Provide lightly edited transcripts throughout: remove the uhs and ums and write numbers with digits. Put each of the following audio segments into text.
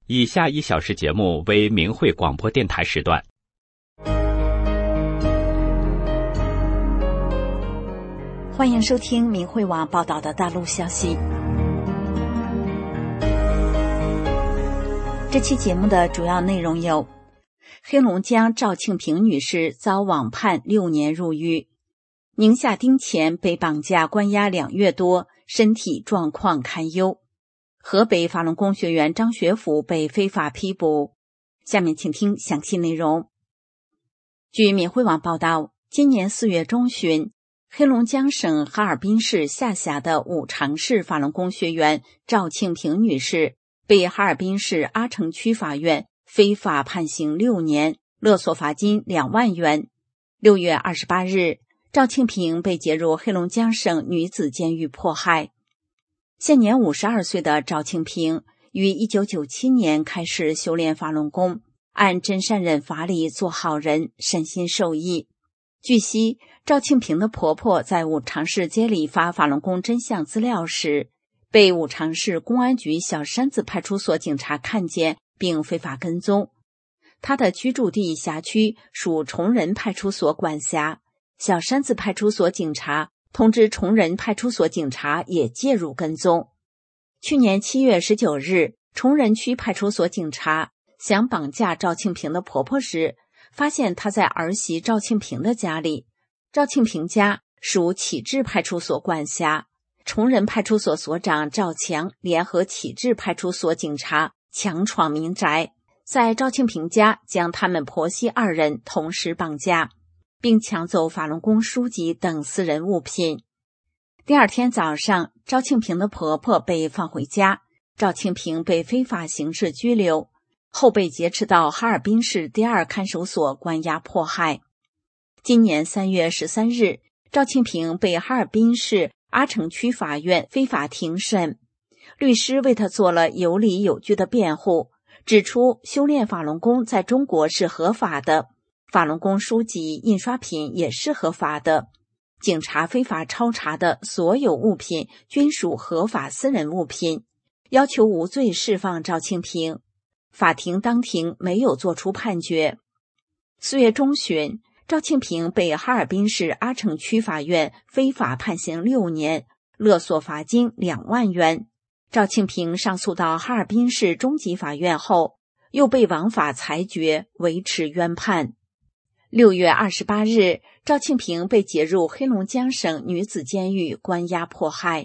以下1小时节目为明慧广播电台时段。 欢迎收听明慧网报道的大陆消息。这期节目的主要内容有：黑龙江赵庆平女士遭网判6年入狱；宁夏丁乾被绑架关押2月多，身体状况堪忧；河北法轮功学员张学福被非法批捕。下面请听详细内容。据明慧网报道，今年4月中旬，黑龙江省哈尔滨市下辖的五常市法轮功学员赵庆平女士被哈尔滨市阿城区法院非法判刑6年，勒索罚金2万元。6月28日，赵庆平被接入黑龙江省女子监狱迫害。现年52岁的赵庆平于1997年开始修炼法轮功，按真善忍法理做好人，身心受益。据悉，赵庆平的婆婆在五常市街里发法轮功真相资料时，被五常市公安局小山子派出所警察看见并非法跟踪。她的居住地辖区属崇仁派出所管辖，小山子派出所警察通知崇仁派出所警察也介入跟踪。去年7月19日，崇仁区派出所警察想绑架赵庆平的婆婆时，发现她在儿媳赵庆平的家里。赵庆平家属启智派出所管辖，崇仁派出所所长赵强联合启智派出所警察强闯民宅，在赵庆平家将他们婆媳2人同时绑架，并抢走法轮功书籍等私人物品。第二天早上，赵庆平的婆婆被放回家，赵庆平被非法刑事拘留，后被劫持到哈尔滨市第2看守所关押迫害。今年3月13日，赵庆平被哈尔滨市阿城区法院非法庭审，律师为他做了有理有据的辩护，指出修炼法轮功在中国是合法的，法轮功书籍印刷品也是合法的，警察非法抄查的所有物品均属合法私人物品，要求无罪释放赵庆平。法庭当庭没有作出判决。4月中旬，赵庆平被哈尔滨市阿城区法院非法判刑6年，勒索罚金2万元。赵庆平上诉到哈尔滨市中级法院后，又被王法裁决维持原判。6月28日，赵庆平被解入黑龙江省女子监狱关押迫害。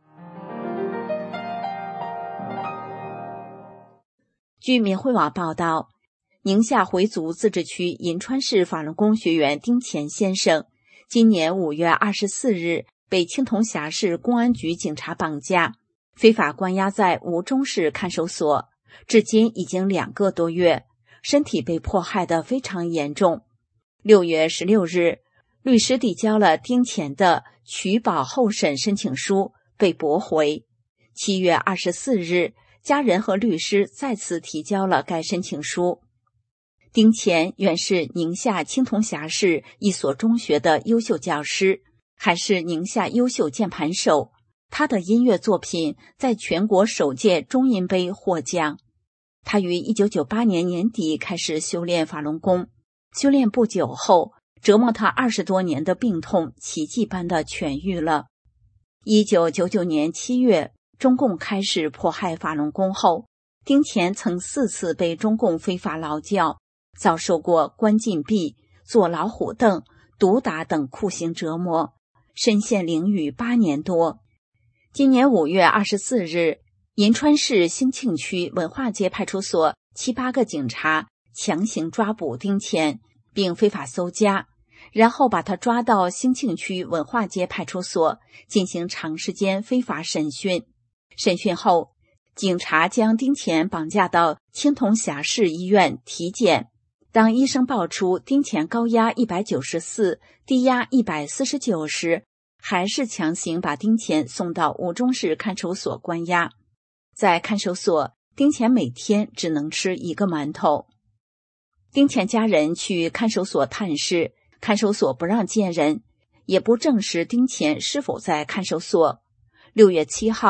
据明慧网报道，宁夏回族自治区银川市法轮功学员丁乾先生今年5月24日被青铜峡市公安局警察绑架，非法关押在吴忠市看守所，至今已经2个多月，身体被迫害得非常严重。6月16日，律师递交了丁乾的取保候审申请书，被驳回。7月24日，家人和律师再次提交了该申请书。丁乾原是宁夏青铜峡市一所中学的优秀教师，还是宁夏优秀键盘手，他的音乐作品在全国首届中音杯获奖。他于1998年年底开始修炼法轮功，修炼不久后，折磨他20多年的病痛奇迹般的痊愈了。1999年7月，中共开始迫害法轮功后，丁乾曾4次被中共非法劳教，遭受过关禁闭、坐老虎凳、毒打等酷刑折磨，身陷囹圄8年多。今年5月24日，银川市兴庆区文化街派出所7、8个警察强行抓捕丁乾，并非法搜家，然后把他抓到兴庆区文化街派出所进行长时间非法审讯。审讯后，警察将丁乾绑架到青铜峡市医院体检。当医生报出丁乾高压194，低压149时，还是强行把丁乾送到吴忠市看守所关押。在看守所，丁乾每天只能吃1个馒头。丁乾家人去看守所探视，看守所不让见人，也不证实丁乾是否在看守所。6月7号，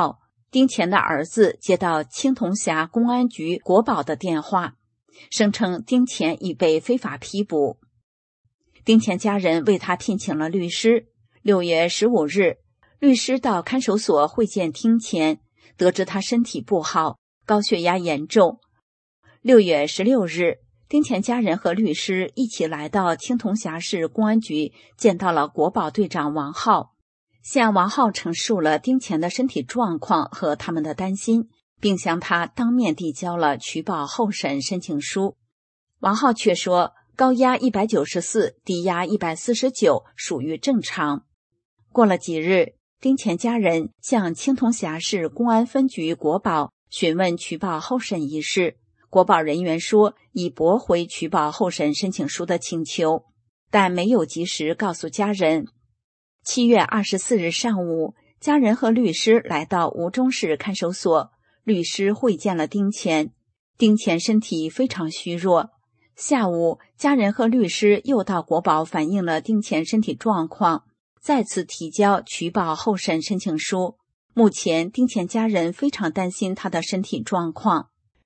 丁乾的儿子接到青铜峡公安局国保的电话，声称丁乾已被非法批捕。丁乾家人为他聘请了律师。6月15日，律师到看守所会见丁乾，得知他身体不好，高血压严重。6月16日，丁乾家人和律师一起来到青铜峡市公安局，见到了国保队长王浩，向王浩陈述了丁乾的身体状况和他们的担心，并向他当面递交了取保候审申请书。王浩却说高压194，低压149，属于正常。过了几日，丁乾家人向青铜峡市公安分局国保询问取保候审一事，国保人员说已驳回取保候审申请书的请求，但没有及时告诉家人。7月24日上午，家人和律师来到吴忠市看守所，律师会见了丁乾。丁乾身体非常虚弱。下午，家人和律师又到国保反映了丁乾身体状况，再次提交取保候审申请书。目前，丁乾家人非常担心他的身体状况。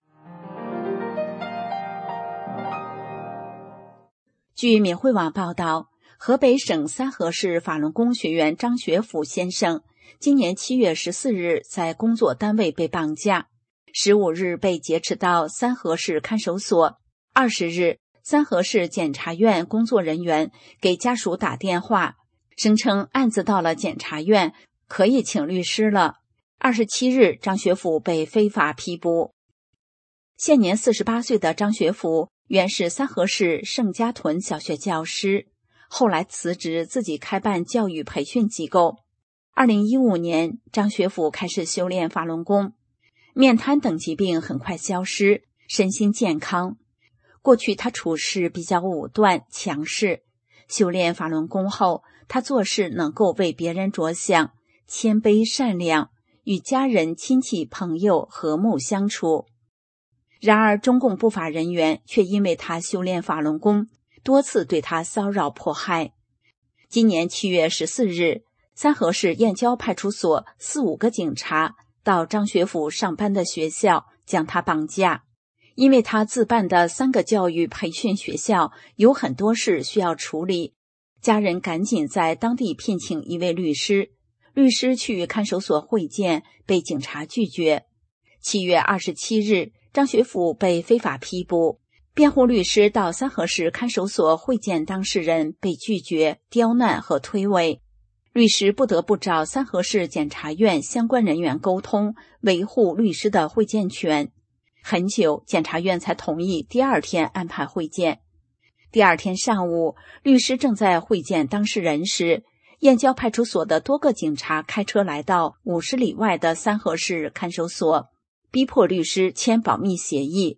据闽汇网报道，河北省三河市法轮功学员张学甫先生今年7月14日在工作单位被绑架，15日被劫持到三河市看守所。20日，三河市检察院工作人员给家属打电话，声称案子到了检察院，可以请律师了。27日，张学甫被非法批捕。现年48岁的张学甫原是三河市盛家屯小学教师，后来辞职自己开办教育培训机构。2015年，张学甫开始修炼法轮功，面瘫等疾病很快消失，身心健康。过去他处事比较武断强势，修炼法轮功后，他做事能够为别人着想，谦卑善良，与家人亲戚朋友和睦相处。然而中共不法人员却因为他修炼法轮功，多次对他骚扰迫害。今年7月14日，三河市燕郊派出所4、5个警察到张学甫上班的学校将他绑架。因为他自办的3个教育培训学校有很多事需要处理，家人赶紧在当地聘请一位律师。律师去看守所会见，被警察拒绝。7月27日，张学甫被非法批捕。辩护律师到三河市看守所会见当事人，被拒绝、刁难和推诿。律师不得不找三河市检察院相关人员沟通，维护律师的会见权。很久，检察院才同意第2天安排会见。第2天上午，律师正在会见当事人时，燕郊派出所的多个警察开车来到50里外的三河市看守所，逼迫律师签保密协议。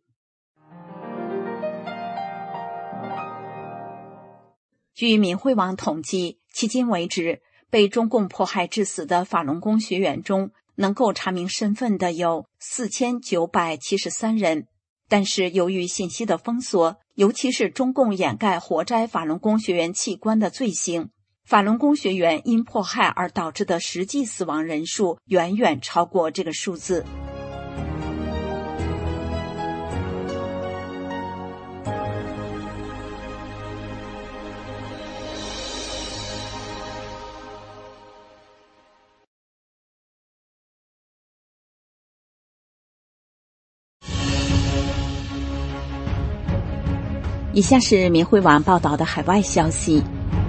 据闽汇网统计，迄今为止，被中共迫害致死的法轮功学员中，能够查明身份的有4973人，但是由于信息的封锁，尤其是中共掩盖活摘法轮功学员器官的罪行，法轮功学员因迫害而导致的实际死亡人数远远超过这个数字。以下是闽汇网报道的海外消息。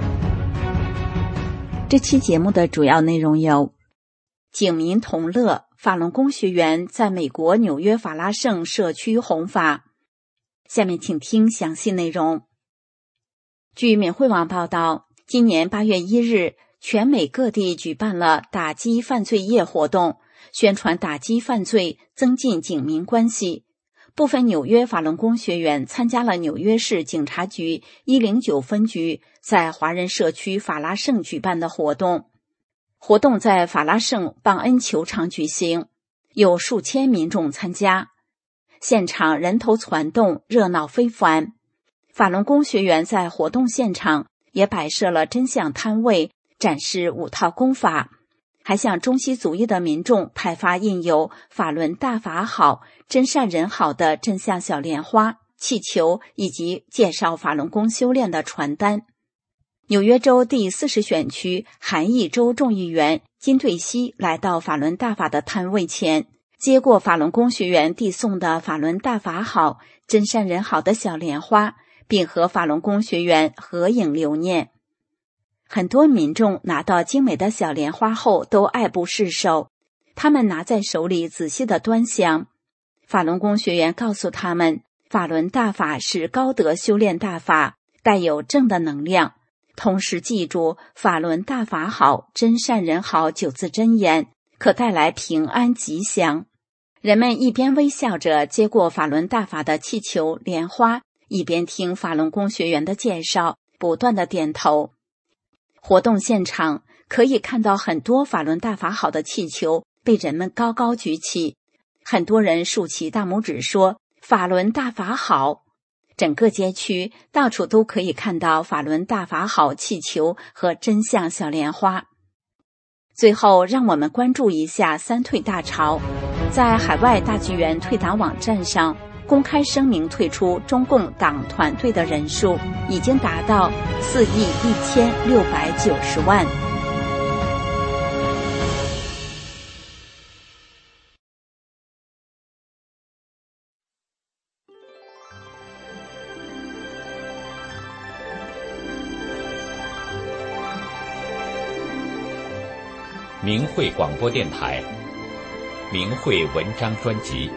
这期节目的主要内容有：警民同乐，法轮功学员在美国纽约法拉盛社区弘法。下面请听详细内容。据闽汇网报道，今年8月1日，全美各地举办了打击犯罪夜活动，宣传打击犯罪，增进警民关系。部分纽约法轮功学员参加了纽约市警察局109分局在华人社区法拉盛举办的活动。活动在法拉盛邦恩球场举行，有数千民众参加，现场人头攒动，热闹非凡。法轮功学员在活动现场也摆设了真相摊位，展示5套功法， 还向中西族裔的民众派发印有法轮大法好、真善人好的真相小莲花、气球以及介绍法轮功修炼的传单。纽约州第40选区韩裔州众议员金队熙来到法轮大法的摊位前，接过法轮功学员递送的法轮大法好、真善人好的小莲花，并和法轮功学员合影留念。很多民众拿到精美的小莲花后都爱不释手，他们拿在手里仔细地端详。法轮功学员告诉他们，法轮大法是高德修炼大法，带有正的能量，同时记住法轮大法好、真善人好9字真言，可带来平安吉祥。人们一边微笑着接过法轮大法的气球、莲花，一边听法轮功学员的介绍，不断地点头。活动现场可以看到很多法轮大法好的气球被人们高高举起，很多人竖起大拇指说法轮大法好。整个街区到处都可以看到法轮大法好气球和真相小莲花。最后让我们关注一下三退大潮。在海外大剧院退党网站上公开声明退出中共党团队的人数已经达到4.1690亿。 明慧广播电台明慧文章专辑。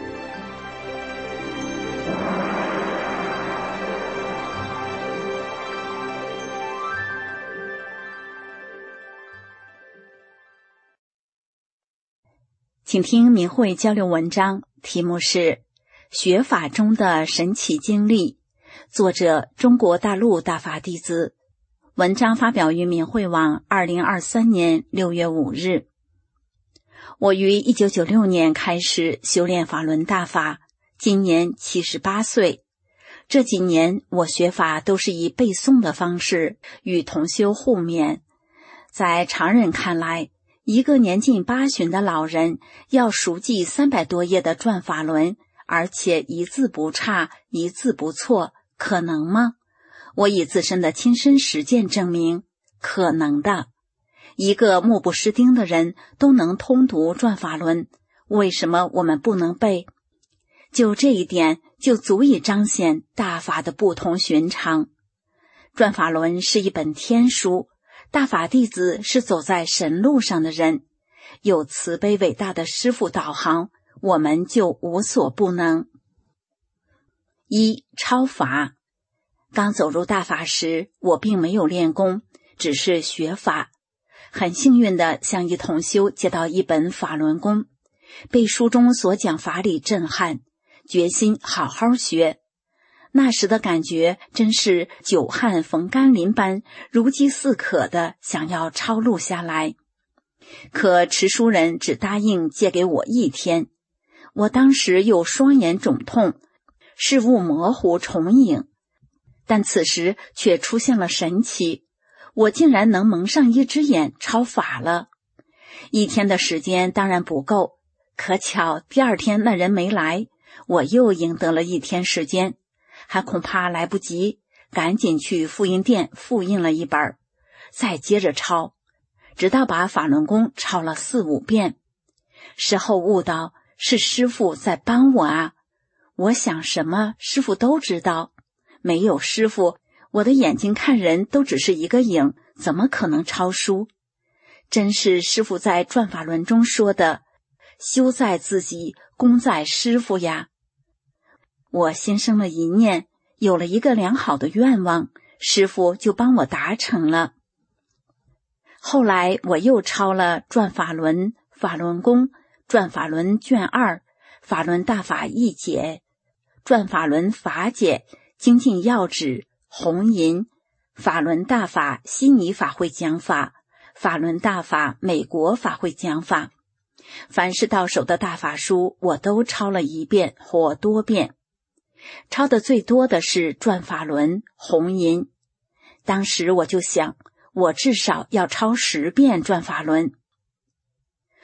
请听明慧交流文章，题目是学法中的神奇经历，作者中国大陆大法弟子。文章发表于明慧网2023年6月5日。我于1996年开始修炼法轮大法，今年78岁。这几年我学法都是以背诵的方式与同修互勉。在常人看来，一个年近80的老人要熟记300多页的转法轮，而且一字不差，一字不错，可能吗？我以自身的亲身实践证明，可能的。一个目不识丁的人都能通读转法轮，为什么我们不能背？就这一点就足以彰显大法的不同寻常。转法轮是一本天书，大法弟子是走在神路上的人，有慈悲伟大的师父导航，我们就无所不能。1. 超法。刚走入大法时，我并没有练功，只是学法。很幸运地向一同修借到一本法轮功，被书中所讲法理震撼，决心好好学。那时的感觉真是久旱逢甘霖般，如饥似渴的想要抄录下来。可持书人只答应借给我1天，我当时又双眼肿痛，视物模糊重影，但此时却出现了神奇，我竟然能蒙上一只眼抄法了。1天的时间当然不够，可巧第2天那人没来，我又赢得了1天时间，还恐怕来不及，赶紧去复印店复印了一本，再接着抄，直到把法轮功抄了4、5遍。事后悟到是师父在帮我啊，我想什么师父都知道，没有师父，我的眼睛看人都只是一个影，怎么可能抄书？真是师父在转法轮中说的，修在自己，功在师父呀。我心生了一念，有了一个良好的愿望，师父就帮我达成了。后来我又抄了转法轮、法轮功、转法轮卷2、法轮大法译解、转法轮法解、精进要旨、红银、法轮大法悉尼法会讲法、法轮大法美国法会讲法。凡是到手的大法书我都抄了1遍或多遍。抄的最多的是转法轮、红银。当时我就想，我至少要抄10遍转法轮。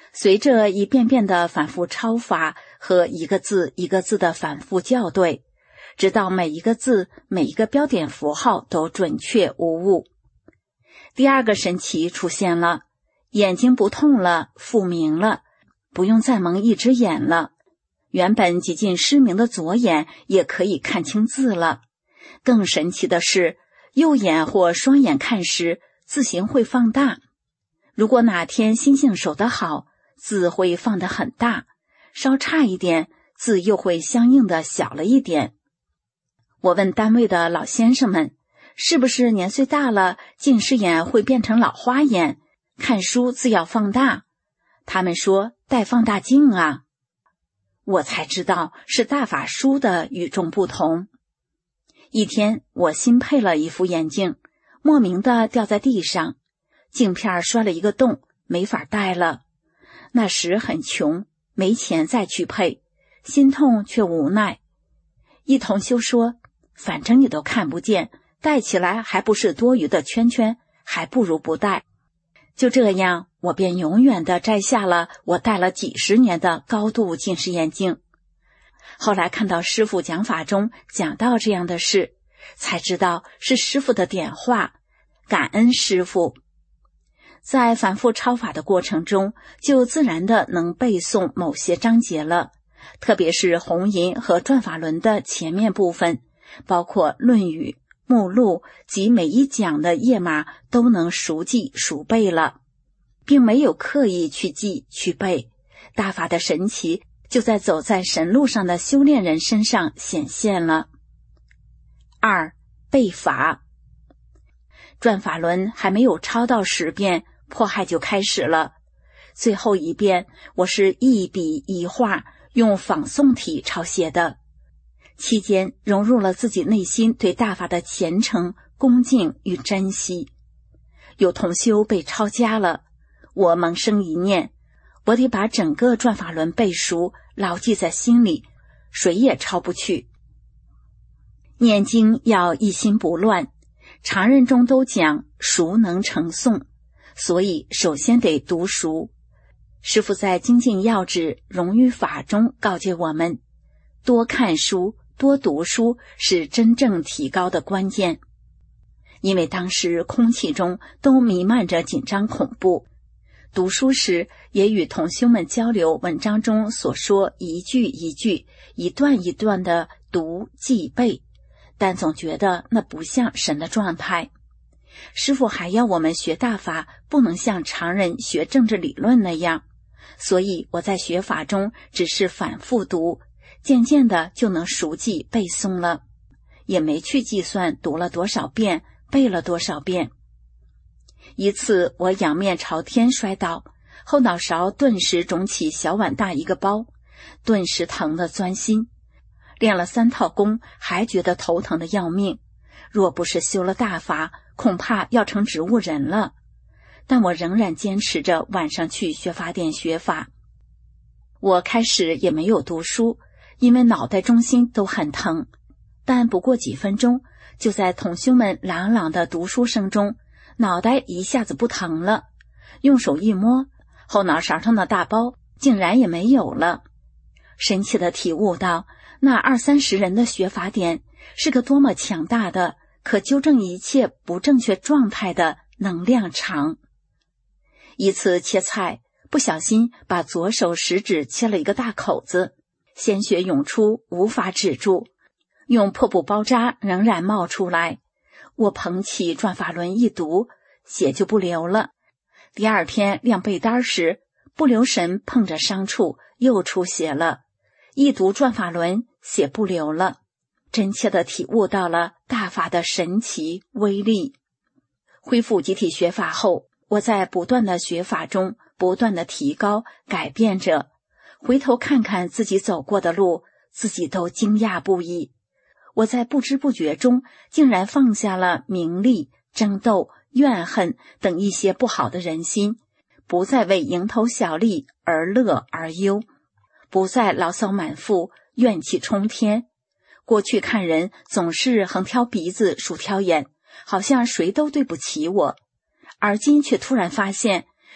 随着一遍遍的反复抄法和一个字一个字的反复校对，直到每一个字每一个标点符号都准确无误。第二个神奇出现了，眼睛不痛了，复明了，不用再蒙一只眼了，原本几近失明的左眼也可以看清字了。更神奇的是，右眼或双眼看时，字形会放大。如果哪天心性守得好，字会放得很大，稍差一点，字又会相应的小了一点。我问单位的老先生们，是不是年岁大了，近视眼会变成老花眼，看书字要放大？他们说带放大镜啊。我才知道是大法书的与众不同。一天，我新配了一副眼镜，莫名的掉在地上，镜片摔了一个洞，没法戴了。那时很穷，没钱再去配，心痛却无奈。一同修说，反正你都看不见，戴起来还不是多余的圈圈，还不如不戴。就这样，我便永远地摘下了我戴了几十年的高度近视眼镜。后来看到师父讲法中讲到这样的事，才知道是师父的点化，感恩师父。在反复抄法的过程中，就自然的能背诵某些章节了，特别是弘淫和转法轮的前面部分，包括论语、目录及每一讲的页码都能熟记熟背了，并没有刻意去记去背。大法的神奇就在走在神路上的修炼人身上显现了。2. 背法。转法轮还没有抄到10遍，迫害就开始了。最后一遍，我是一笔一画用仿宋体抄写的，期间融入了自己内心对大法的虔诚、恭敬与珍惜。有同修被抄家了，我萌生一念，我得把整个转法轮背熟，牢记在心里，谁也抄不去。念经要一心不乱，常人中都讲熟能成诵，所以首先得读熟。师父在精进要旨荣誉法中告诫我们，多看书多读书是真正提高的关键。因为当时空气中都弥漫着紧张恐怖，读书时也与同修们交流文章中所说一句一句一段一段的读记背，但总觉得那不像神的状态。师父还要我们学大法不能像常人学政治理论那样，所以我在学法中只是反复读，渐渐的就能熟记背诵了，也没去计算读了多少遍，背了多少遍。一次我仰面朝天摔倒，后脑勺顿时肿起小碗大一个包，顿时疼得钻心。练了3套功，还觉得头疼的要命，若不是修了大法，恐怕要成植物人了。但我仍然坚持着晚上去学法店学法。我开始也没有读书，因为脑袋中心都很疼，但不过几分钟，就在同修们朗朗的读书声中，脑袋一下子不疼了，用手一摸，后脑勺上的大包竟然也没有了。神奇的体悟到，那20-30人的学法典是个多么强大的可纠正一切不正确状态的能量场。一次切菜，不小心把左手食指切了一个大口子，鲜血涌出，无法止住，用破布包扎仍然冒出来。我捧起转法轮一读，血就不流了。第二天晾被单时，不留神碰着伤处，又出血了。一读转法轮，血不流了，真切地体悟到了大法的神奇威力。恢复集体学法后，我在不断的学法中不断的提高改变着，回头看看自己走过的路，自己都惊讶不已。我在不知不觉中竟然放下了名利、争斗、怨恨等一些不好的人心，不再为蝇头小利而乐而忧，不再牢骚满腹，怨气冲天。过去看人总是横挑鼻子竖挑眼，好像谁都对不起我，而今却突然发现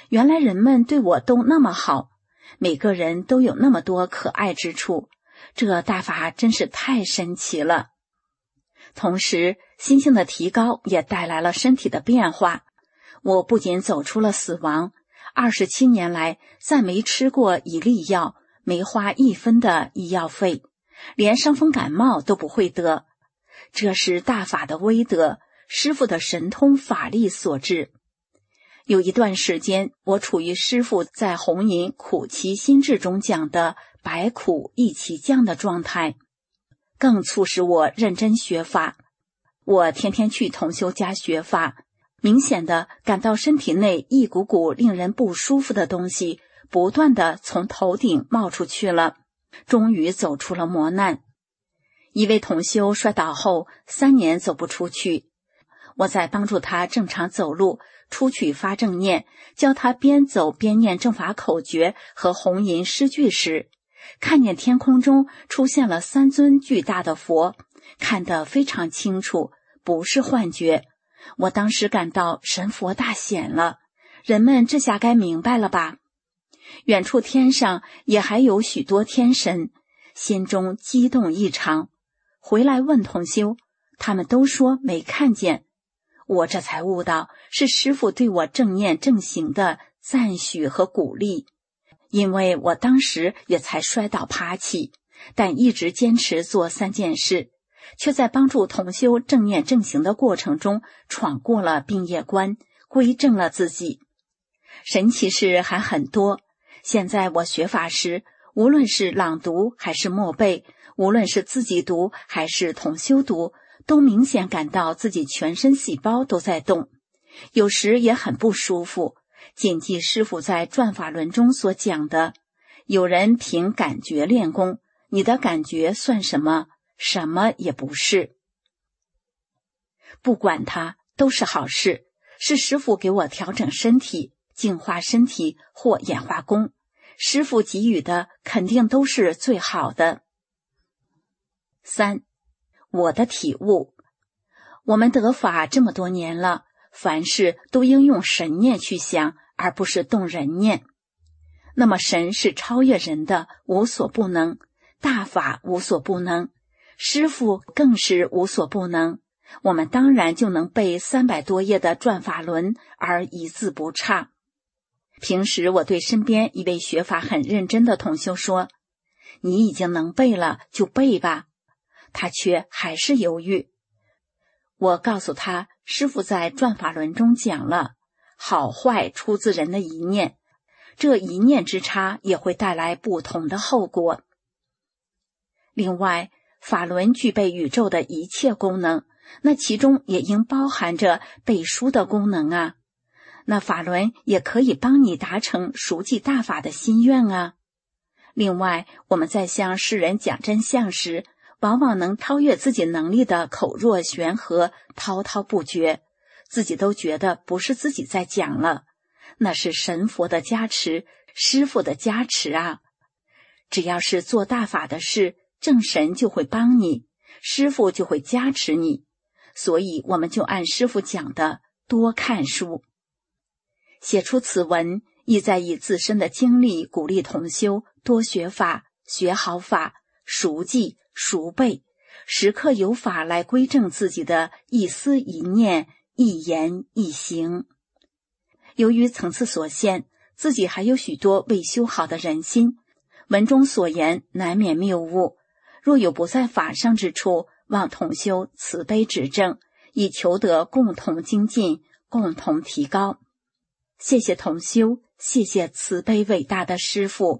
原来人们对我都那么好，每个人都有那么多可爱之处，这大法真是太神奇了。同时，心性的提高也带来了身体的变化。我不仅走出了死亡，27年来再没吃过一粒药，没花1分的医药费，连伤风感冒都不会得。这是大法的威德，师父的神通法力所致。有一段时间，我处于师父在红银苦其心志中讲的百苦一起降的状态，更促使我认真学法。我天天去同修家学法，明显的感到身体内一股股令人不舒服的东西不断的从头顶冒出去了，终于走出了磨难。一位同修摔倒后3年走不出去，我在帮助他正常走路，出去发正念，教他边走边念正法口诀和红银诗句时，看见天空中出现了3尊巨大的佛，看得非常清楚，不是幻觉。我当时感到神佛大显了，人们这下该明白了吧？远处天上也还有许多天神，心中激动异常。回来问同修，他们都说没看见。我这才悟到是师父对我正念正行的赞许和鼓励，因为我当时也才摔倒趴起，但一直坚持做3件事，却在帮助同修正念正行的过程中闯过了病业关，归正了自己。神奇事还很多，现在我学法时，无论是朗读还是默背，无论是自己读还是同修读，都明显感到自己全身细胞都在动，有时也很不舒服。谨记师父在转法轮中所讲的，有人凭感觉练功，你的感觉算什么？什么也不是。不管它，都是好事，是师父给我调整身体、净化身体或演化功，师父给予的肯定都是最好的。3. 我的体悟。我们得法这么多年了，凡事都应用神念去想，而不是动人念。那么神是超越人的，无所不能，大法无所不能，师父更是无所不能，我们当然就能背300多页的转法轮而一字不差。平时我对身边一位学法很认真的同修说，你已经能背了就背吧，他却还是犹豫。我告诉他，师父在转法轮中讲了，好坏出自人的一念，这一念之差也会带来不同的后果。另外，法轮具备宇宙的一切功能，那其中也应包含着背书的功能啊。那法轮也可以帮你达成熟记大法的心愿啊。另外，我们在向世人讲真相时，往往能超越自己能力的口若悬河，滔滔不绝，自己都觉得不是自己在讲了，那是神佛的加持，师父的加持啊。只要是做大法的事，正神就会帮你，师父就会加持你，所以我们就按师父讲的多看书。写出此文，意在以自身的经历鼓励同修多学法，学好法，熟记熟背，时刻有法来归正自己的一思一念、一言一行。由于层次所限，自己还有许多未修好的人心，文中所言难免谬误，若有不在法上之处，望同修慈悲指正，以求得共同精进，共同提高。谢谢同修，谢谢慈悲伟大的师父。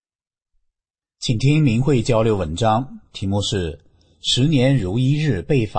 请听明慧交流文章，题目是10年如一日背法，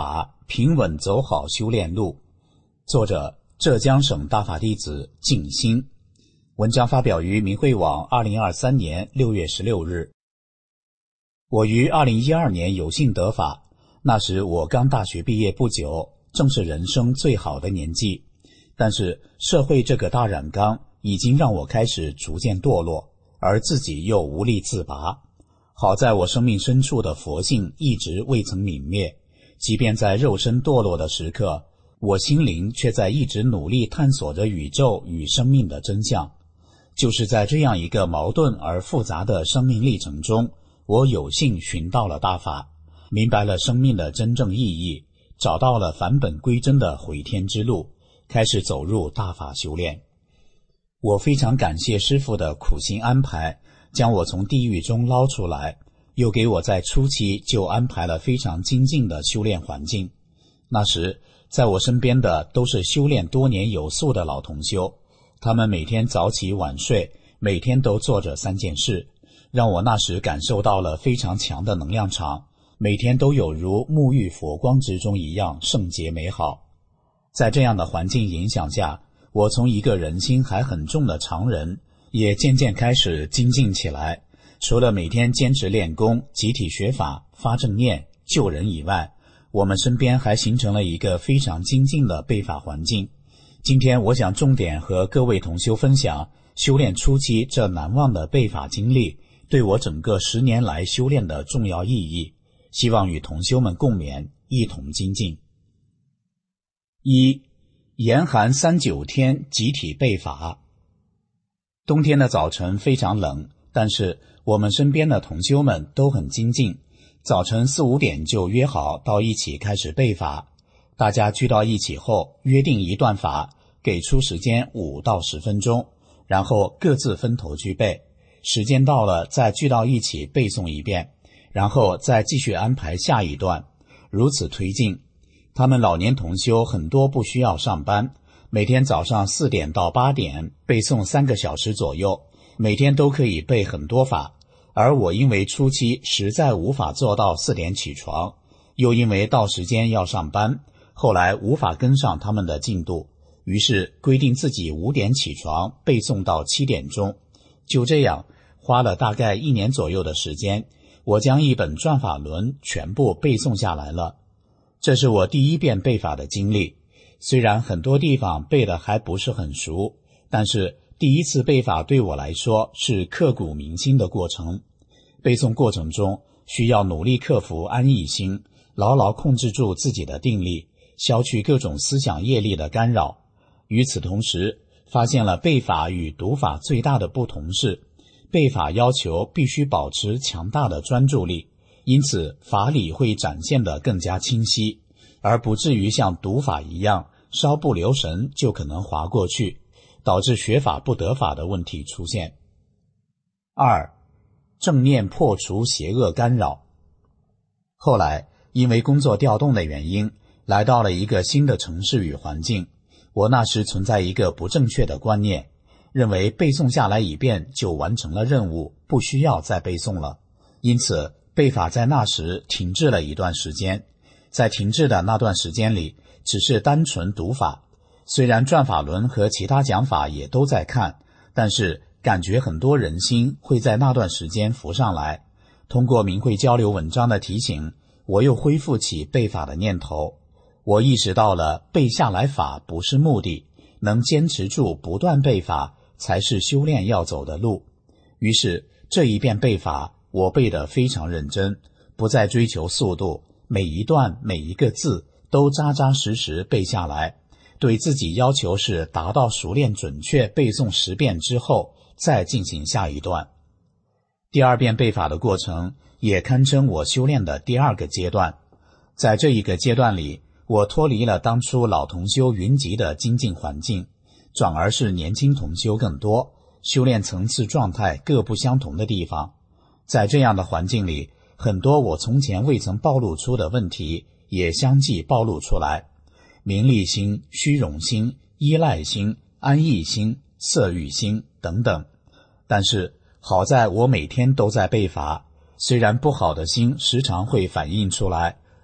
平稳走好修炼路。作者浙江省大法弟子静心。文章发表于明慧网2023年6月16日。我于2012年有幸得法，那时我刚大学毕业不久，正是人生最好的年纪。但是社会这个大染缸已经让我开始逐渐堕落，而自己又无力自拔。好在我生命深处的佛性一直未曾泯灭，即便在肉身堕落的时刻，我心灵却在一直努力探索着宇宙与生命的真相。就是在这样一个矛盾而复杂的生命历程中，我有幸寻到了大法，明白了生命的真正意义，找到了返本归真的回天之路，开始走入大法修炼。我非常感谢师父的苦心安排，将我从地狱中捞出来，又给我在初期就安排了非常精进的修炼环境。那时在我身边的都是修炼多年有素的老同修，他们每天早起晚睡，每天都做着3件事，让我那时感受到了非常强的能量场，每天都有如沐浴佛光之中一样圣洁美好。在这样的环境影响下，我从一个人心还很重的常人，也渐渐开始精进起来。除了每天坚持练功、集体学法、发正念、救人以外，我们身边还形成了一个非常精进的备法环境。今天我想重点和各位同修分享修炼初期这难忘的备法经历对我整个10年来修炼的重要意义，希望与同修们共勉，一同精进。1. 严寒39天集体备法。冬天的早晨非常冷，但是我们身边的同修们都很精进，早晨4、5点就约好到一起开始备法。大家聚到一起后，约定一段法，给出时间5到10分钟，然后各自分头去背，时间到了再聚到一起背诵一遍，然后再继续安排下一段，如此推进。他们老年同修很多不需要上班，每天早上4点到8点背诵3个小时左右，每天都可以背很多法。而我因为初期实在无法做到4点起床，又因为到时间要上班，后来无法跟上他们的进度，于是规定自己5点起床背诵到7点钟。就这样花了大概1年左右的时间，我将一本转法轮全部背诵下来了。这是我第一遍背法的经历，虽然很多地方背得还不是很熟，但是第一次背法对我来说是刻骨铭心的过程。背诵过程中需要努力克服安逸心，牢牢控制住自己的定力，消去各种思想业力的干扰。与此同时，发现了背法与读法最大的不同是，背法要求必须保持强大的专注力，因此法理会展现得更加清晰，而不至于像读法一样稍不留神就可能滑过去，导致学法不得法的问题出现。2. 正念破除邪恶干扰。后来因为工作调动的原因，来到了一个新的城市与环境，我那时存在一个不正确的观念，认为背诵下来一遍就完成了任务，不需要再背诵了，因此背法在那时停滞了一段时间。在停滞的那段时间里，只是单纯读法，虽然转法轮和其他讲法也都在看，但是感觉很多人心会在那段时间浮上来。通过明慧交流文章的提醒，我又恢复起背法的念头。我意识到了背下来法不是目的，能坚持住不断背法才是修炼要走的路。于是这一遍背法我背得非常认真，不再追求速度，每一段每一个字都扎扎实实背下来，对自己要求是达到熟练准确背诵10遍之后再进行下一段。第2遍背法的过程也堪称我修炼的第2个阶段。在这一个阶段里，我脱离了当初老同修云集的精进环境，转而是年轻同修更多，修炼层次状态各不相同的地方。在这样的环境里，很多我从前未曾暴露出的问题也相继暴露出来，名利心、虚荣心、依赖心、安逸心、色欲心等等。但是好在我每天都在背法，虽然不好的心时常会反映出来，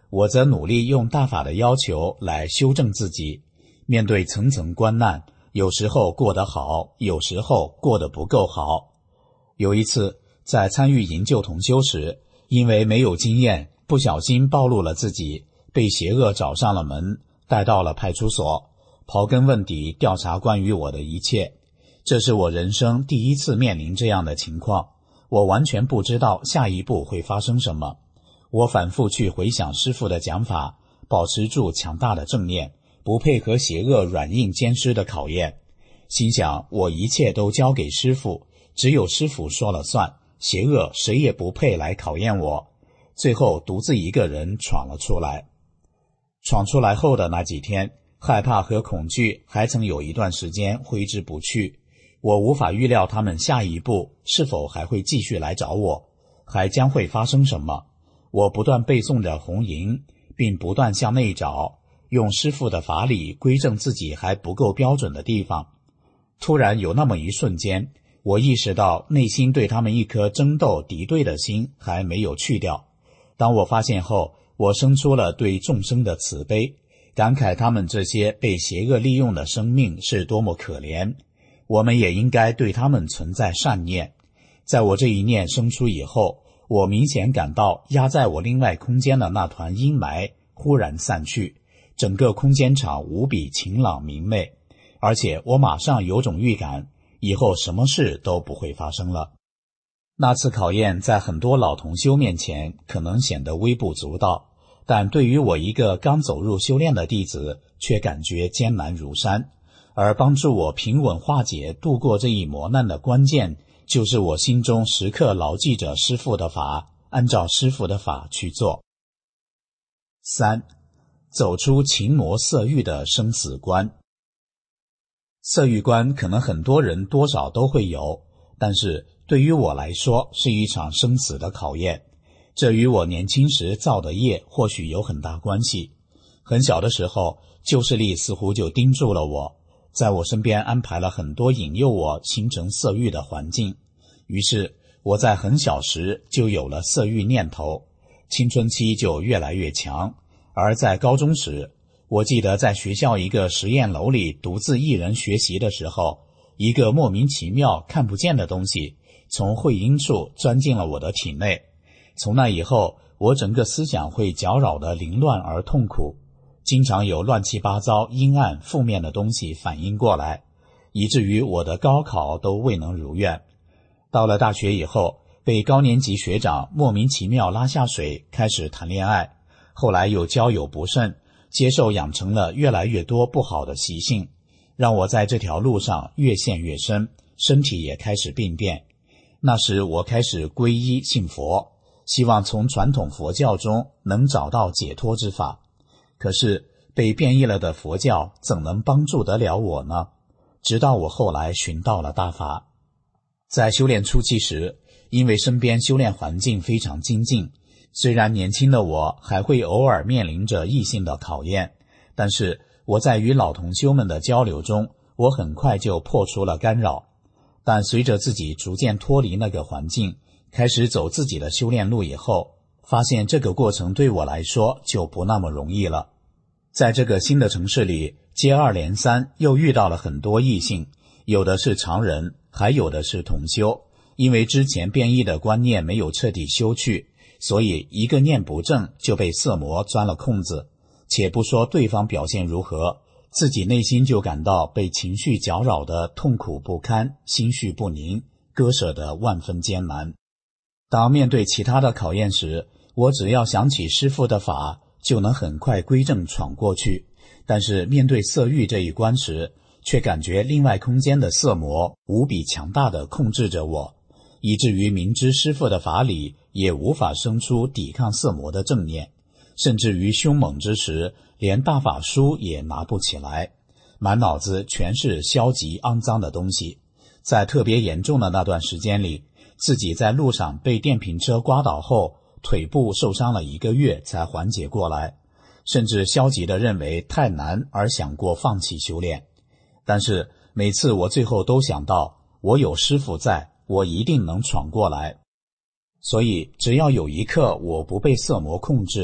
我则努力用大法的要求来修正自己。面对层层关难，有时候过得好，有时候过得不够好。有一次在参与营救同修时，因为没有经验，不小心暴露了自己，被邪恶找上了门，带到了派出所，刨根问底调查关于我的一切。这是我人生第一次面临这样的情况，我完全不知道下一步会发生什么。我反复去回想师父的讲法，保持住强大的正念，不配合邪恶软硬兼施的考验。心想我一切都交给师父，只有师父说了算，邪恶谁也不配来考验我。最后独自一个人闯了出来。闯出来后的那几天，害怕和恐惧还曾有一段时间挥之不去。我无法预料他们下一步是否还会继续来找我，还将会发生什么。我不断背诵着红吟，并不断向内找，用师父的法理归正自己还不够标准的地方。突然有那么一瞬间，我意识到内心对他们一颗争斗敌对的心还没有去掉。当我发现后，我生出了对众生的慈悲，感慨他们这些被邪恶利用的生命是多么可怜，我们也应该对他们存在善念。在我这一念生出以后，我明显感到压在我另外空间的那团阴霾忽然散去，整个空间场无比晴朗明媚，而且我马上有种预感，以后什么事都不会发生了。那次考验在很多老同修面前可能显得微不足道，但对于我一个刚走入修炼的弟子却感觉艰难如山。而帮助我平稳化解度过这一磨难的关键，就是我心中时刻牢记着师父的法，按照师父的法去做。3. 走出情魔色欲的生死关。色欲关可能很多人多少都会有，但是对于我来说是一场生死的考验。这与我年轻时造的业或许有很大关系。很小的时候，旧势力似乎就盯住了我，在我身边安排了很多引诱我形成色欲的环境，于是我在很小时就有了色欲念头，青春期就越来越强。而在高中时，我记得在学校一个实验楼里独自一人学习的时候，一个莫名其妙看不见的东西从会阴处钻进了我的体内。从那以后，我整个思想会搅扰得凌乱而痛苦，经常有乱七八糟阴暗负面的东西反应过来，以至于我的高考都未能如愿。到了大学以后，被高年级学长莫名其妙拉下水，开始谈恋爱，后来又交友不慎，接受养成了越来越多不好的习性，让我在这条路上越陷越深，身体也开始病变。那时我开始皈依信佛，希望从传统佛教中能找到解脱之法。可是被变异了的佛教怎能帮助得了我呢？直到我后来寻到了大法。在修炼初期时，因为身边修炼环境非常精进，虽然年轻的我还会偶尔面临着异性的考验，但是我在与老同修们的交流中，我很快就破除了干扰。但随着自己逐渐脱离那个环境，开始走自己的修炼路以后，发现这个过程对我来说就不那么容易了。在这个新的城市里，接二连三又遇到了很多异性，有的是常人，还有的是同修。因为之前变异的观念没有彻底修去，所以一个念不正就被色魔钻了空子。且不说对方表现如何，自己内心就感到被情绪搅扰的痛苦不堪，心绪不宁，割舍得万分艰难。当面对其他的考验时，我只要想起师父的法，就能很快归正闯过去。但是面对色欲这一关时，却感觉另外空间的色魔无比强大地控制着我，以至于明知师父的法理，也无法生出抵抗色魔的正念，甚至于凶猛之时，连大法书也拿不起来，满脑子全是消极肮脏的东西。在特别严重的那段时间里，自己在路上被电瓶车刮倒后，腿部受伤了1个月才缓解过来，甚至消极地认为太难而想过放弃修炼。但是每次我最后都想到，我有师父在，我一定能闯过来。所以只要有一刻我不被色魔控制，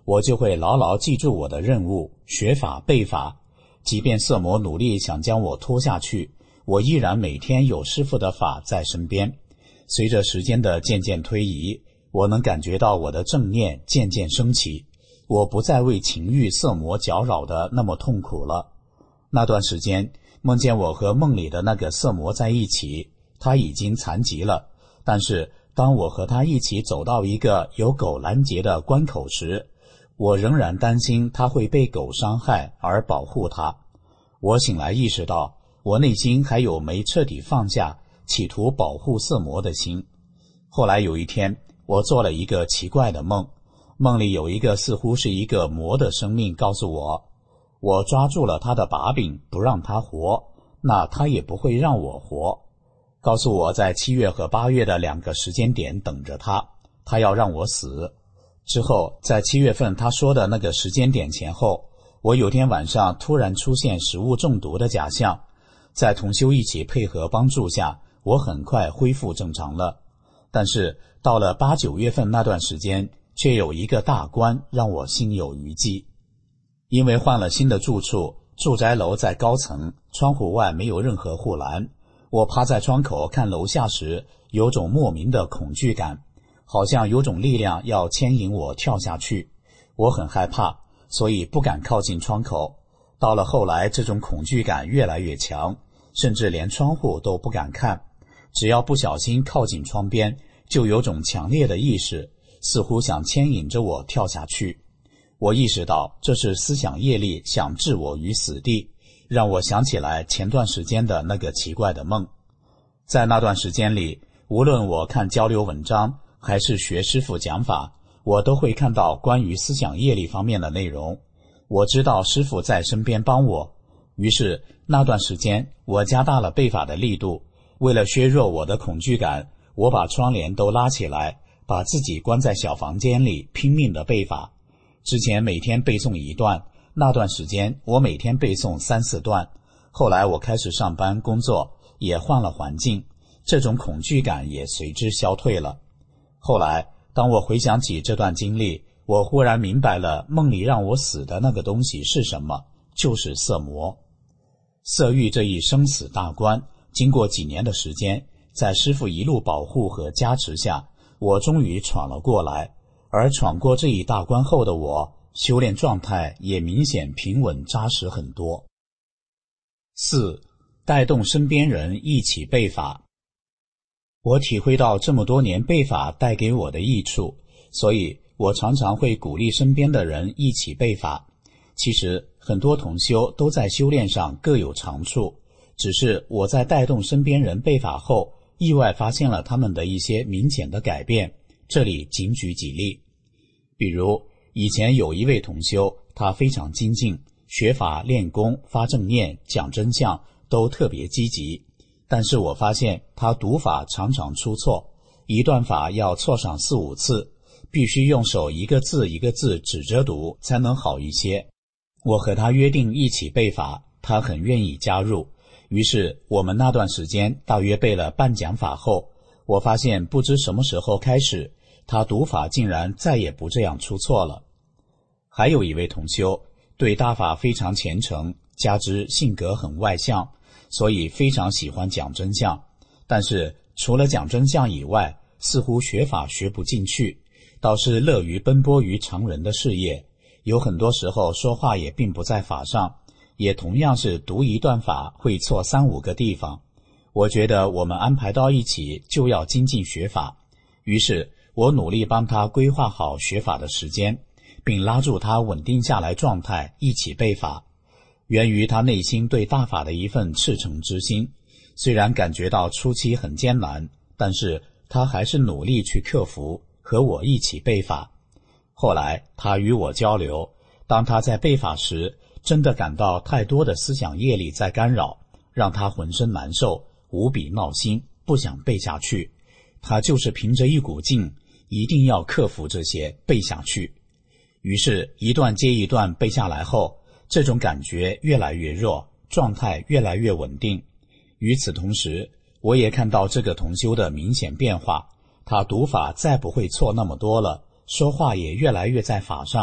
我就会牢牢记住我的任务，学法背法。即便色魔努力想将我拖下去，我依然每天有师父的法在身边。随着时间的渐渐推移，我能感觉到我的正念渐渐升起，我不再为情欲色魔搅扰的那么痛苦了。那段时间梦见我和梦里的那个色魔在一起，他已经残疾了，但是当我和他一起走到一个有狗拦截的关口时，我仍然担心他会被狗伤害而保护他。我醒来意识到，我内心还有没彻底放下企图保护色魔的心。后来有一天，我做了一个奇怪的梦，梦里有一个似乎是一个魔的生命告诉我，我抓住了他的把柄不让他活，那他也不会让我活。告诉我在7月和8月的2个时间点等着他，他要让我死。之后在7月份他说的那个时间点前后，我有天晚上突然出现食物中毒的假象，在同修一起配合帮助下，我很快恢复正常了。但是到了8、9月份那段时间，却有一个大关让我心有余悸。因为换了新的住处，住宅楼在高层，窗户外没有任何护栏，我趴在窗口看楼下时，有种莫名的恐惧感，好像有种力量要牵引我跳下去。我很害怕，所以不敢靠近窗口。到了后来，这种恐惧感越来越强，甚至连窗户都不敢看。只要不小心靠近窗边，就有种强烈的意识，似乎想牵引着我跳下去。我意识到这是思想业力想置我于死地，让我想起来前段时间的那个奇怪的梦。在那段时间里，无论我看交流文章还是学师父讲法，我都会看到关于思想业力方面的内容。我知道师父在身边帮我，于是那段时间我加大了背法的力度。为了削弱我的恐惧感，我把窗帘都拉起来，把自己关在小房间里拼命的背法。之前每天背诵1段，那段时间我每天背诵3、4段。后来我开始上班工作，也换了环境，这种恐惧感也随之消退了。后来当我回想起这段经历，我忽然明白了梦里让我死的那个东西是什么，就是色魔。色欲这一生死大关，经过几年的时间，在师父一路保护和加持下，我终于闯了过来。而闯过这一大关后的我，修炼状态也明显平稳扎实很多。4. 带动身边人一起背法。我体会到这么多年背法带给我的益处，所以我常常会鼓励身边的人一起背法。其实很多同修都在修炼上各有长处，只是我在带动身边人背法后，意外发现了他们的一些明显的改变，这里仅举几例。比如以前有一位同修，他非常精进，学法练功发正念讲真相都特别积极，但是我发现他读法常常出错，一段法要错上4、5次，必须用手一个字一个字指着读才能好一些。我和他约定一起背法，他很愿意加入，于是我们那段时间大约背了半讲法后，我发现不知什么时候开始，他读法竟然再也不这样出错了。还有一位同修对大法非常虔诚，加之性格很外向，所以非常喜欢讲真相，但是除了讲真相以外，似乎学法学不进去，倒是乐于奔波于常人的事业，有很多时候说话也并不在法上，也同样是读一段法会错3、5个地方。我觉得我们安排到一起就要精进学法，于是我努力帮他规划好学法的时间，并拉住他稳定下来状态一起背法。源于他内心对大法的一份赤诚之心，虽然感觉到初期很艰难，但是他还是努力去克服，和我一起背法。后来他与我交流，当他在背法时，真的感到太多的思想业力在干扰，让他浑身难受，无比闹心，不想背下去。他就是凭着一股劲，一定要克服这些，背下去。于是一段接一段背下来后，这种感觉越来越弱，状态越来越稳定。与此同时，我也看到这个同修的明显变化，他读法再不会错那么多了，说话也越来越在法上，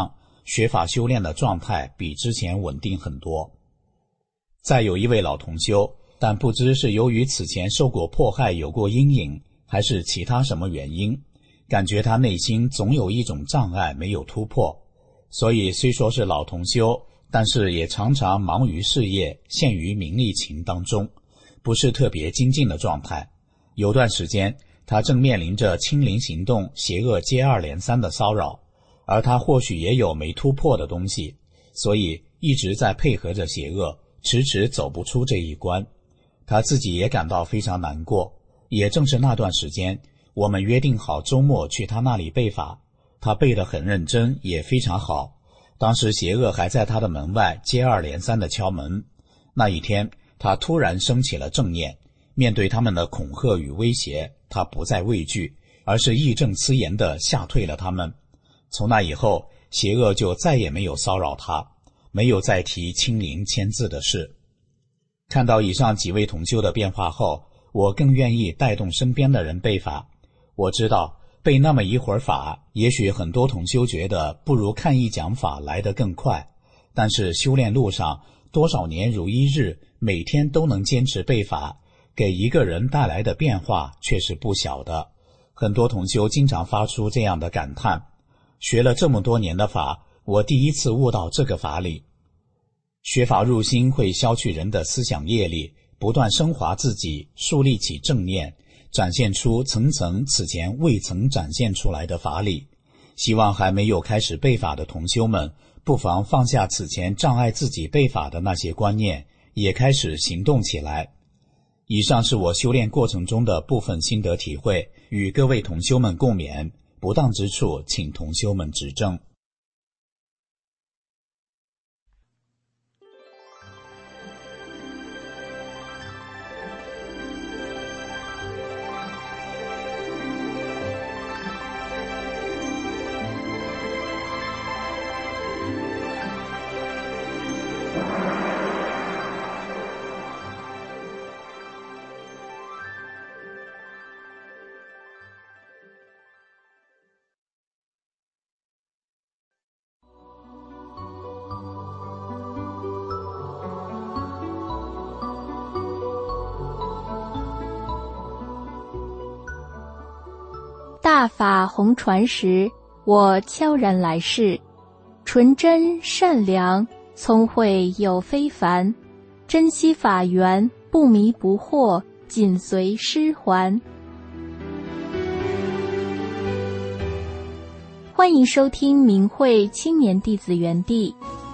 学法修炼的状态比之前稳定很多。再有一位老同修，但不知是由于此前受过迫害有过阴影，还是其他什么原因，感觉他内心总有一种障碍没有突破，所以虽说是老同修，但是也常常忙于事业，陷于名利情当中，不是特别精进的状态。有段时间他正面临着清零行动邪恶接二连三的骚扰，而他或许也有没突破的东西，所以一直在配合着邪恶，迟迟走不出这一关。他自己也感到非常难过。也正是那段时间，我们约定好周末去他那里背法，他背得很认真，也非常好。当时邪恶还在他的门外接二连三地敲门。那一天他突然升起了正念，面对他们的恐吓与威胁，他不再畏惧，而是义正辞严地吓退了他们。从那以后，邪恶就再也没有骚扰他，没有再提清零签字的事。看到以上几位同修的变化后，我更愿意带动身边的人背法。我知道背那么一会儿法，也许很多同修觉得不如看一讲法来得更快，但是修炼路上多少年如一日，每天都能坚持背法，给一个人带来的变化却是不小的。很多同修经常发出这样的感叹，学了这么多年的法，我第一次悟到这个法理。学法入心会消去人的思想业力，不断升华自己，树立起正念，展现出层层此前未曾展现出来的法理。希望还没有开始背法的同修们，不妨放下此前障碍自己背法的那些观念，也开始行动起来。以上是我修炼过程中的部分心得体会，与各位同修们共勉，不当之处请同修们指正。 大法红传时，我悄然来世，纯真善良，聪慧又非凡，珍惜法缘，不迷不惑，紧随师还。欢迎收听明慧青年弟子园地。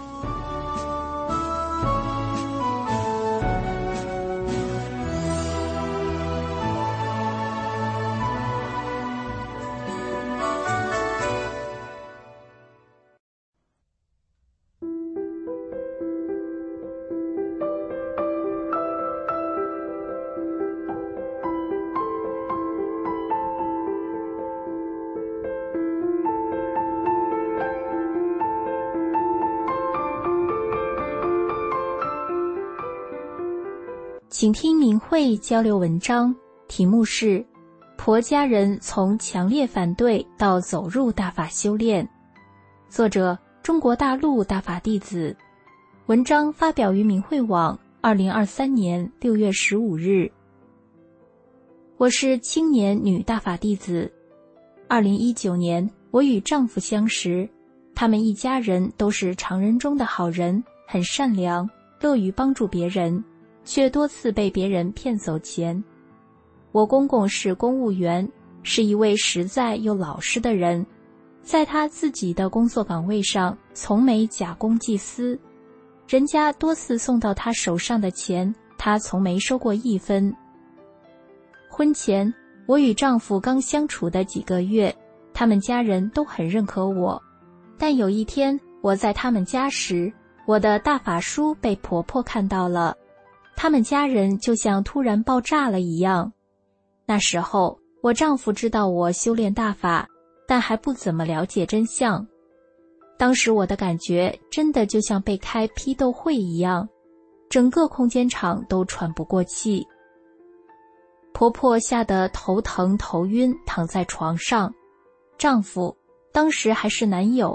请听明慧交流文章，题目是婆家人从强烈反对到走入大法修炼，作者中国大陆大法弟子。文章发表于明慧网2023年6月15日。我是青年女大法弟子。2019年我与丈夫相识，他们一家人都是常人中的好人，很善良，乐于帮助别人，却多次被别人骗走钱。我公公是公务员，是一位实在又老实的人，在他自己的工作岗位上从没假公济私，人家多次送到他手上的钱，他从没收过一分。婚前我与丈夫刚相处的几个月，他们家人都很认可我，但有一天我在他们家时，我的大法书被婆婆看到了，他们家人就像突然爆炸了一样。那时候我丈夫知道我修炼大法，但还不怎么了解真相。当时我的感觉真的就像被开批斗会一样，整个空间场都喘不过气。婆婆吓得头疼头晕，躺在床上，丈夫当时还是男友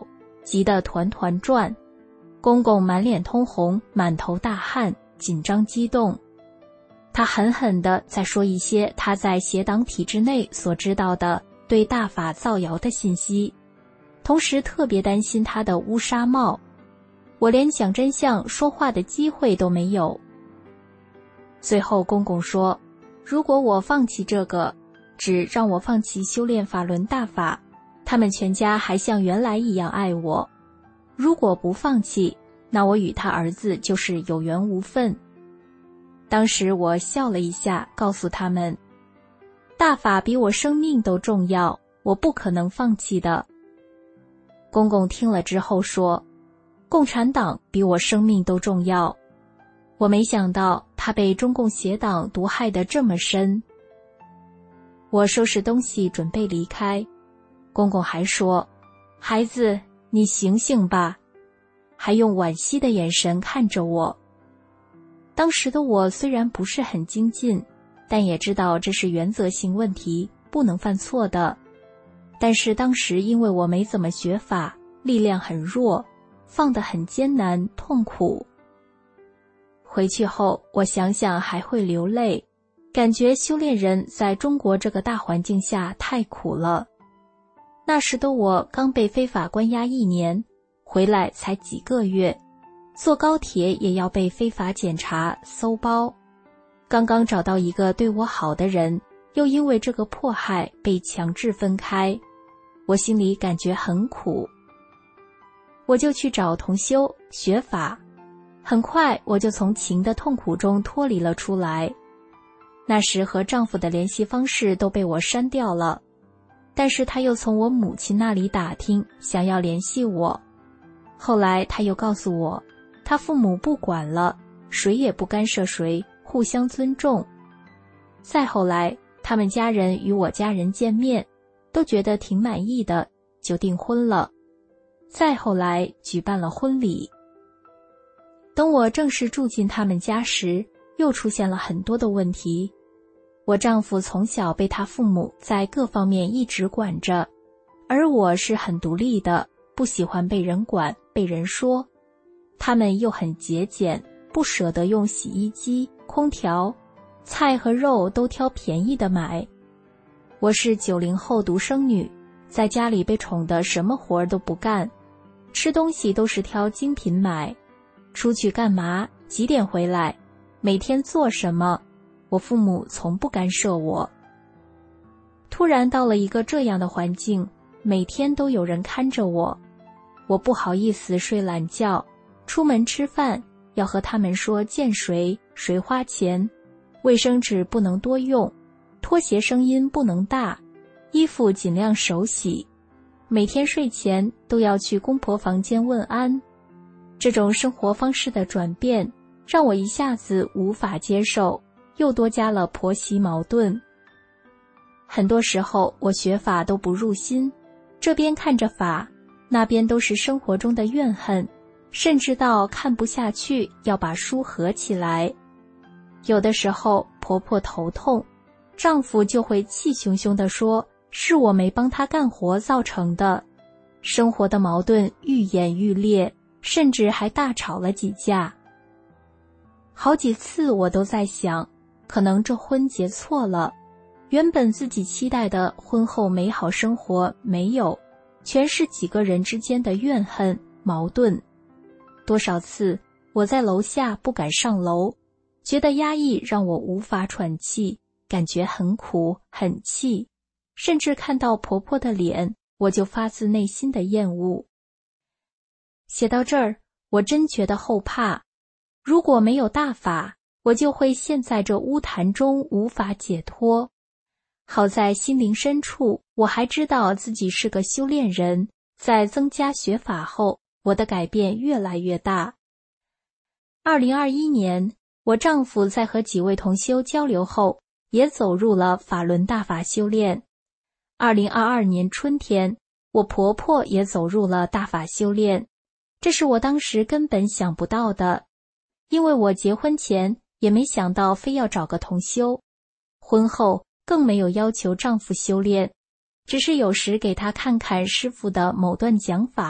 急得团团转。公公满脸通红，满头大汗，紧张激动。他狠狠地在说一些他在邪党体制内所知道的对大法造谣的信息，同时特别担心他的乌纱帽。我连讲真相说话的机会都没有。最后公公说，如果我放弃这个，只让我放弃修炼法轮大法，他们全家还像原来一样爱我。如果不放弃，那我与他儿子就是有缘无分。当时我笑了一下，告诉他们，大法比我生命都重要，我不可能放弃的。公公听了之后说，共产党比我生命都重要。我没想到他被中共邪党毒害得这么深。我收拾东西准备离开，公公还说，孩子，你醒醒吧，还用惋惜的眼神看着我。当时的我虽然不是很精进，但也知道这是原则性问题，不能犯错的。但是当时因为我没怎么学法，力量很弱，放得很艰难痛苦。回去后我想想还会流泪，感觉修炼人在中国这个大环境下太苦了。那时的我刚被非法关押1年，回来才几个月，坐高铁也要被非法检查搜包。刚刚找到一个对我好的人，又因为这个迫害被强制分开，我心里感觉很苦。我就去找同修学法，很快我就从情的痛苦中脱离了出来。那时和丈夫的联系方式都被我删掉了，但是他又从我母亲那里打听，想要联系我。后来他又告诉我，他父母不管了，谁也不干涉谁，互相尊重。再后来他们家人与我家人见面，都觉得挺满意的，就订婚了。再后来举办了婚礼。等我正式住进他们家时，又出现了很多的问题。我丈夫从小被他父母在各方面一直管着，而我是很独立的，不喜欢被人管，被人说。他们又很节俭，不舍得用洗衣机、空调，菜和肉都挑便宜的买。我是90后独生女，在家里被宠得什么活儿都不干，吃东西都是挑精品买，出去干嘛，几点回来，每天做什么，我父母从不干涉我。突然到了一个这样的环境，每天都有人看着我，我不好意思睡懒觉，出门吃饭要和他们说见谁谁花钱，卫生纸不能多用，拖鞋声音不能大，衣服尽量手洗，每天睡前都要去公婆房间问安。这种生活方式的转变让我一下子无法接受，又多加了婆媳矛盾。很多时候我学法都不入心，这边看着法，那边都是生活中的怨恨，甚至到看不下去要把书合起来。有的时候婆婆头痛，丈夫就会气汹汹地说，是我没帮他干活造成的。生活的矛盾愈演愈烈，甚至还大吵了几架。好几次我都在想，可能这婚结错了，原本自己期待的婚后美好生活没有，全是几个人之间的怨恨矛盾。多少次我在楼下不敢上楼，觉得压抑让我无法喘气，感觉很苦很气，甚至看到婆婆的脸，我就发自内心的厌恶。写到这儿，我真觉得后怕，如果没有大法，我就会陷在这污潭中无法解脱。好在心灵深处，我还知道自己是个修炼人，在增加学法后，我的改变越来越大。2021年，我丈夫在和几位同修交流后，也走入了法轮大法修炼。2022年春天，我婆婆也走入了大法修炼，这是我当时根本想不到的，因为我结婚前也没想到非要找个同修，婚后更没有要求丈夫修炼，只是有时给他看看师父的某段讲法，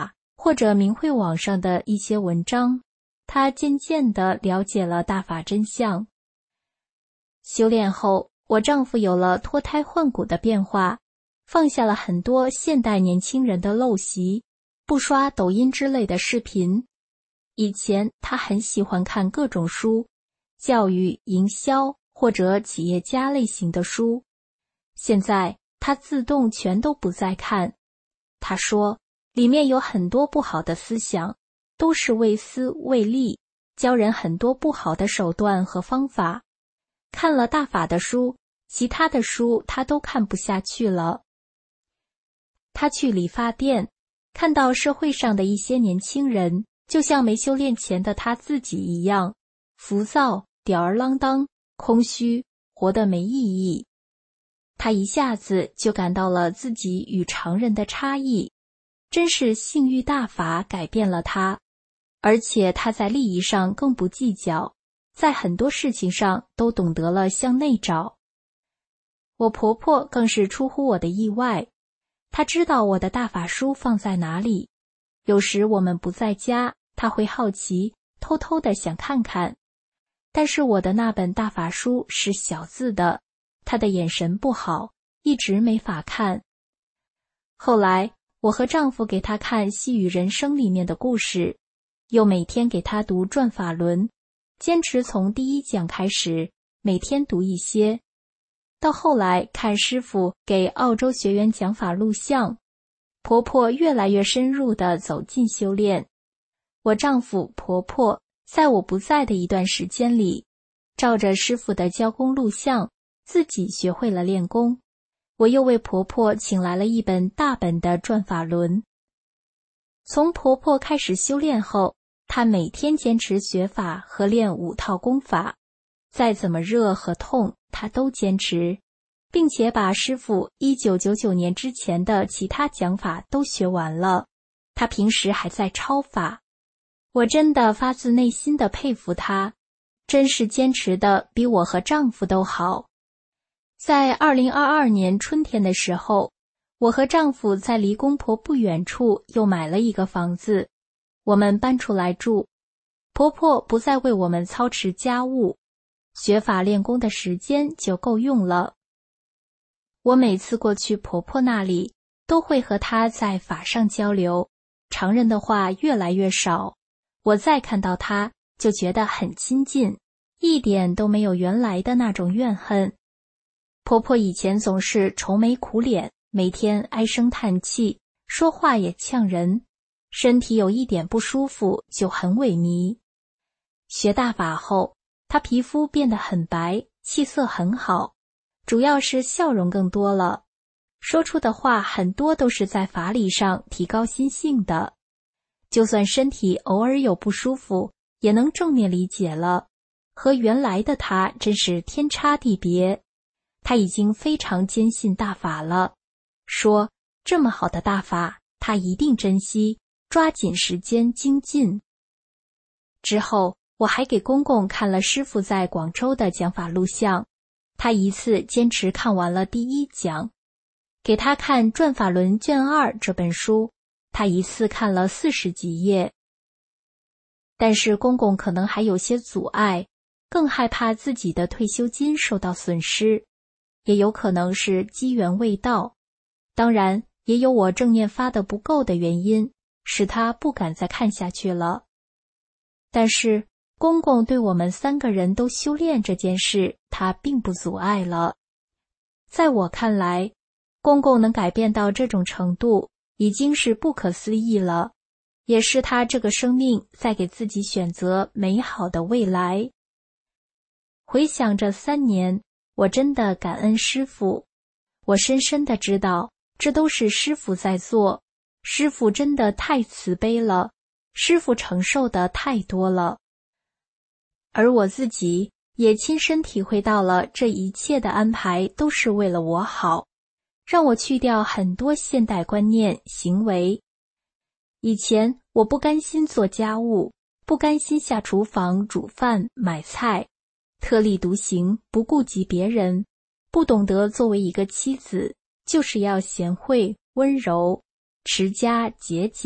或者明慧网上的一些文章，他渐渐地了解了大法真相。修炼后，我丈夫有了脱胎换骨的变化，放下了很多现代年轻人的陋习，不刷抖音之类的视频。以前他很喜欢看各种书，教育、营销或者企业家类型的书，现在他自动全都不再看。他说，里面有很多不好的思想，都是为私为利，教人很多不好的手段和方法。看了大法的书，其他的书他都看不下去了。他去理发店，看到社会上的一些年轻人，就像没修炼前的他自己一样，浮躁、吊儿郎当、空虚，活得没意义。他一下子就感到了自己与常人的差异，真是性欲大法改变了他，而且他在利益上更不计较，在很多事情上都懂得了向内找。我婆婆更是出乎我的意外，她知道我的大法书放在哪里，有时我们不在家，她会好奇，偷偷地想看看。但是我的那本大法书是小字的，她的眼神不好，一直没法看。后来我和丈夫给她看《细语人生》里面的故事，又每天给她读转法轮，坚持从第1讲开始，每天读一些。到后来看师父给澳洲学员讲法录像，婆婆越来越深入地走进修炼。我丈夫、婆婆在我不在的一段时间里，照着师父的教功录像，自己学会了练功。我又为婆婆请来了一本大本的转法轮。从婆婆开始修炼后，她每天坚持学法和练5套功法，再怎么热和痛，她都坚持，并且把师父1999年之前的其他讲法都学完了。她平时还在抄法，我真的发自内心的佩服她，真是坚持的比我和丈夫都好。在2022年春天的时候，我和丈夫在离公婆不远处又买了一个房子，我们搬出来住，婆婆不再为我们操持家务，学法练功的时间就够用了。我每次过去婆婆那里，都会和她在法上交流，常人的话越来越少，我再看到她就觉得很亲近，一点都没有原来的那种怨恨。婆婆以前总是愁眉苦脸，每天唉声叹气，说话也呛人，身体有一点不舒服就很萎靡。学大法后，她皮肤变得很白，气色很好，主要是笑容更多了，说出的话很多都是在法理上提高心性的，就算身体偶尔有不舒服，也能正面理解了，和原来的她真是天差地别。她已经非常坚信大法了，说这么好的大法，她一定珍惜，抓紧时间精进。之后，我还给公公看了师父在广州的讲法录像，他一次坚持看完了第1讲。给他看《转法轮卷2》这本书，他一次看了40几页。但是公公可能还有些阻碍，更害怕自己的退休金受到损失，也有可能是机缘未到，当然也有我正念发的不够的原因，使他不敢再看下去了。但是公公对我们3个人都修炼这件事，他并不阻碍了。在我看来，公公能改变到这种程度，已经是不可思议了，也是他这个生命在给自己选择美好的未来。回想这3年，我真的感恩师父，我深深的知道，这都是师父在做，师父真的太慈悲了，师父承受的太多了。而我自己也亲身体会到了，这一切的安排都是为了我好，让我去掉很多现代观念、行为。以前我不甘心做家务，不甘心下厨房煮饭、买菜，特立独行，不顾及别人，不懂得作为一个妻子，就是要贤惠、温柔、持家、节俭，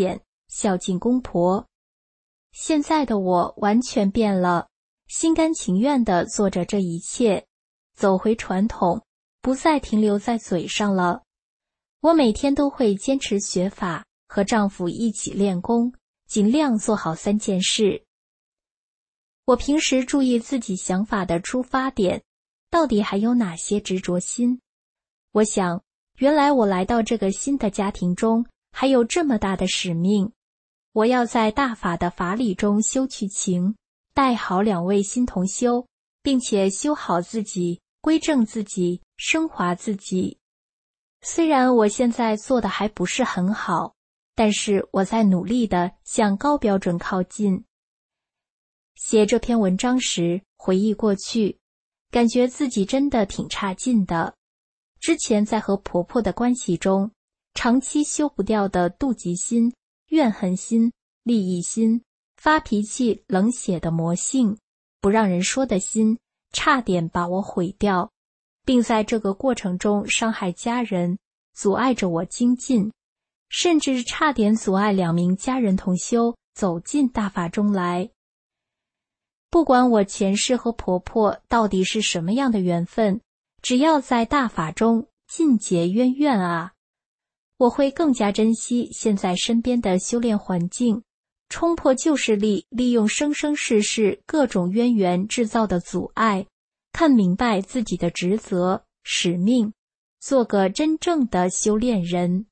孝敬公婆。现在的我完全变了，心甘情愿地做着这一切，走回传统，不再停留在嘴上了。我每天都会坚持学法，和丈夫一起练功，尽量做好3件事。我平时注意自己想法的出发点，到底还有哪些执着心？我想，原来我来到这个新的家庭中，还有这么大的使命。我要在大法的法理中修去情，带好2位新同修，并且修好自己，归正自己，升华自己。虽然我现在做的还不是很好，但是我在努力地向高标准靠近。写这篇文章时，回忆过去，感觉自己真的挺差劲的。之前在和婆婆的关系中，长期修不掉的妒忌心、怨恨心、利益心、发脾气、冷血的魔性、不让人说的心，差点把我毁掉，并在这个过程中伤害家人，阻碍着我精进，甚至差点阻碍2名家人同修走进大法中来。不管我前世和婆婆到底是什么样的缘分，只要在大法中尽结冤怨啊，我会更加珍惜现在身边的修炼环境，冲破旧势力利用生生世世各种渊源制造的阻碍，看明白自己的职责、使命，做个真正的修炼人。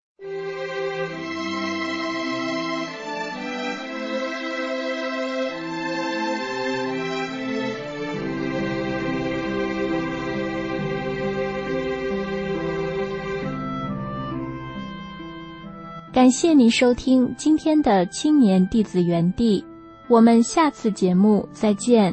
感谢您收听今天的青年弟子园地，我们下次节目再见。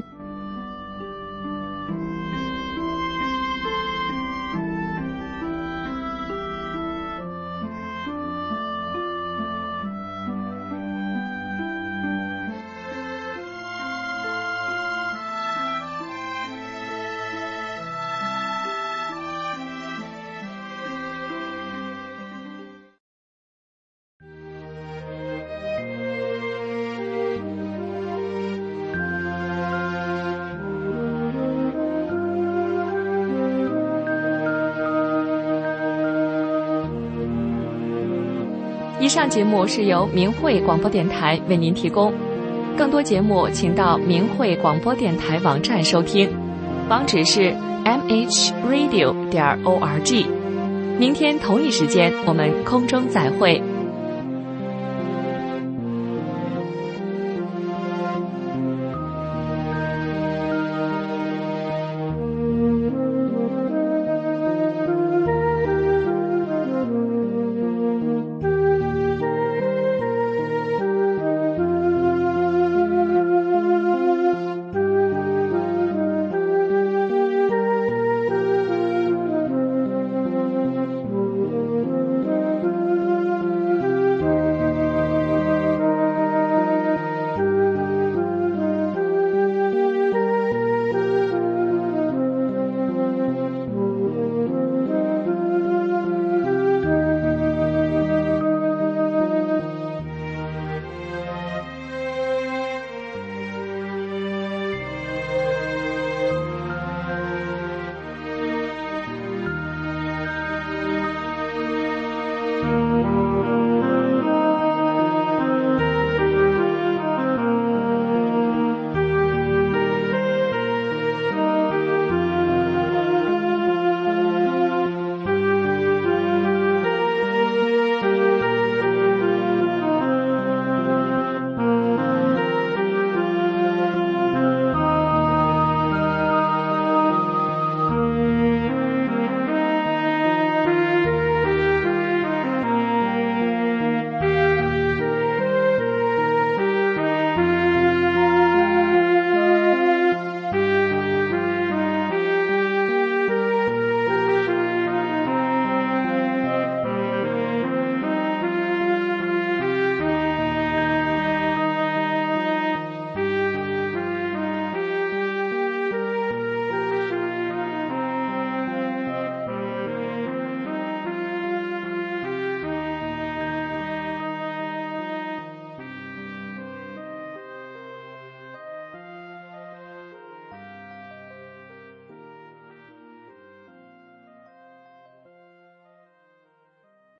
以上节目是由明慧广播电台为您提供，更多节目请到明慧广播电台网站收听，网址是 mhradio.org。明天同一时间我们空中再会。